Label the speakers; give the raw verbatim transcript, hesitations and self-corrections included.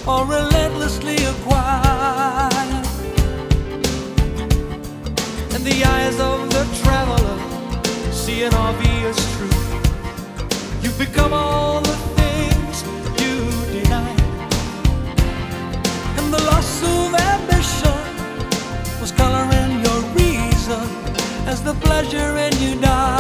Speaker 1: or relentlessly acquired. In the eyes of the traveler, see an obvious truth. You've become all the things you denied, and the loss of ambition was coloring your reason as the pleasure in you died.